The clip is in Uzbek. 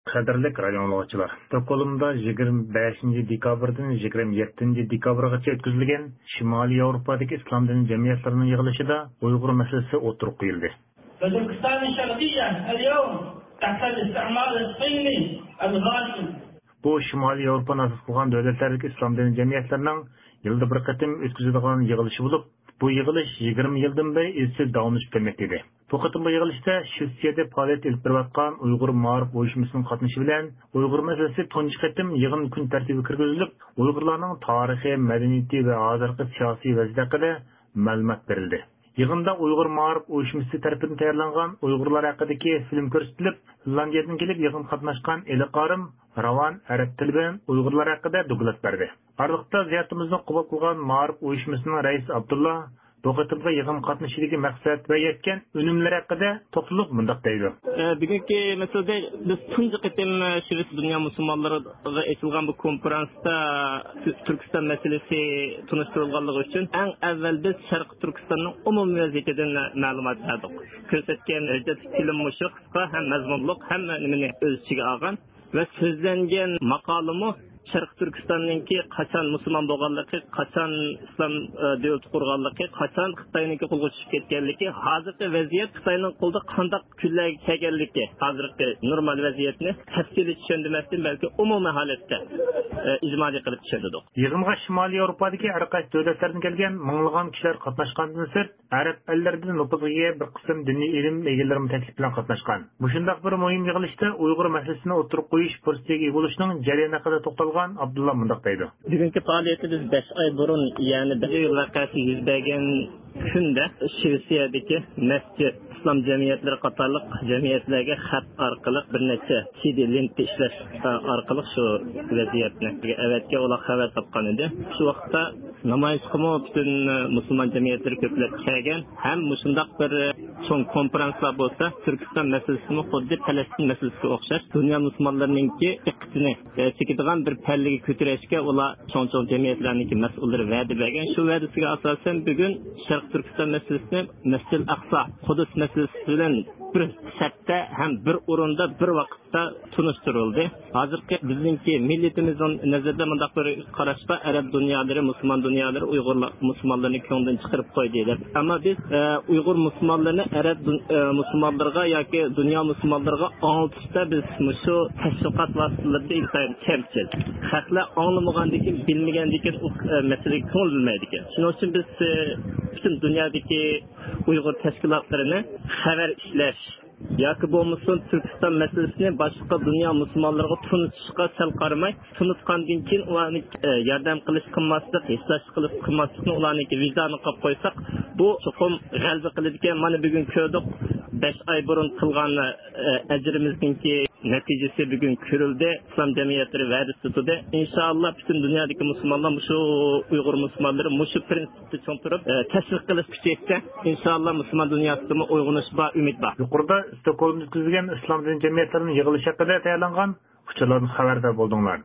Qadrlik radio anglagıçılar, Stokgolmda 25 dekabrdan 27 dekabrgacha o'tkazilgan Shimoliy Yevropadagi islom dini jamiyatlarining yig'ilishida Uyg'ur masalasi o'tirib qo'yildi. تركستان الشرقية اليوم تحت الاستعمار الصيني الغاشم. Bu Shimoliy Yevropani asos qilgan davlatlardagi islom dini jamiyatlarining yilda bir qatim o'tkaziladigan yig'ilishi bo'lib, bu yig'ilish 20 yildan beri izchil davomlashib kelmoqda edi. Bu qatimki yig'ilishda Shvetsiyada faoliyat olib berayotgan Uyg'ur ma'rif uyushmasining qatnashi bilan Uyg'ur masalasi tunji qatim yig'in kun tartibiga kirgizilib, Uyg'urlarning tarixi, madaniyati va hozirgi siyosiy vaziyati haqida ma'lumot berildi. Yig'inda Uyg'ur ma'rif uyushmasi tarafidan tayyorlangan Uyg'urlar haqidagi film ko'rsatilib, Finlandiyadan kelib yig'in qatnashgan Eli Qarim Ravan arab tili bilan Uyg'urlar haqida doklad berdi. Arliqda ziyoratimizni qabul qilgan ma'rif uyushmasining raisi Abdullah bu qatimda yig'in qatnashidagi maqsad va yetgan unumlar haqida to'xtalib bundoq deydi. Bugungi masalada biz tunji qatim Shvets dunyo musulmonlariga etilgan bu konferansda Turkiston masalasi tunishtirilganligi uchun eng avval biz Sharq Turkistonning umumiy vaziyatidan ma'lumot berdik. Ko'rsatgan film mushu qisqa ham mazmunliq hamma nimani o'z ichiga olgan va so'zlangan maqolimi Sharq Turkistonninki qachon musulmon bo'lganligi, qachon islom davlati qurganligi, qachon Xitoyningki qo'lga tushib ketganligi, hozirgi vaziyat Xitoyning qo'lida qanday kunlarga kelganligi, hozirgi normal vaziyatni tafsiliy tushundirmasdan balki umumiy holatda ijmoliy qilib tushundirdik. Yig'inga Shimoliy Yevropadagi har qaysi davlatlardan kelgan minglagan kishilar qatnashgandan sirt, arab ellaridan nufuzga bir qism diniy ilm egalari taklif bilan qatnashgan. Bu shunday bir muhim yig'ilishda Uyg'ur masalasini o'tirib qo'yish fursatiga ega bo'lishning jarayoni haqida to'xtalgan Abdullah mundaq deydi. Bugungi faoliyatimiz 5 oy burun, ya'ni bir yil vaqasi yuz bergan kunda Shvetsiyadagi masjid islom jamiyatlari qatorliq jamiyatlarga xat orqali bir necha CD lenta ishlash orqali shu vaziyatni avatga ular xabar topgan edi. Shu vaqtda namoyishga butun musulmon jamiyatlari ko'plab kelgan, ham shundoq bir so'ng konferanslar bo'lsa, Turkiston masalasini xuddi Falastin masalasiga o'xshash dunyo musulmonlarininki iqtini chekadigan bir pallaga ko'tarishga ular cho'ng jamiyatlarningki mas'ullari va'da bergan. Shu va'dasiga asosan bugun Sharq Turkiston masalasini Masjid Aqsa, Qudus masalasi bilan bir safda ham bir o'rinda bir vaqtda tunishtirildi. Hozirgi bizningki millatimizning nazarda mundaq bir qarashda arab dunyolari, musulmon dunyolari Uyg'ur musulmonlarni ko'ngildan chiqarib qo'ydi deb. Ammo biz Uyg'ur musulmonlarini arab musulmonlarga yoki dunyo musulmonlariga anglitishda biz shu tashviqot vositalarida intayin kamchil. Xalqlar anglamagandan keyin, bilmagandan keyin u masalaga ko'ngil bilmaydi ekan. Shuning uchun biz bütün dünyadaki Uyghur teşkilatlarını haber işleş yoki bo'lmasin Turkiston masalasini boshqa dunyo musulmonlariga tunutishga sal qaramay, tunutgandan keyin ularni yordam qilish qilmaslik, eslash qilmaslikni ularniki vijdoniga qo'yib qo'ysak, bu cho'qim g'alaba qiladi ekan. Mana bugun ko'rdik, 5 oy burun qilgan ajrimizninki natijasi bugun ko'rildi. Islom jamiyatlari va'da tutdi. Inshaalloh bütün dunyodagi musulmonlar shu Uyg'ur musulmonlari shu prinsipni tushuntirib, tashviq qilish kuchaysa, inshaalloh musulmon dunyosida uyg'onish bor, umid bor. Yuqorida Stokgolmda o'tkazilgan islom dini jamiyatlarining yig'ilishi haqida tayyorlangan uchurlardan xabardor bo'ldinglar.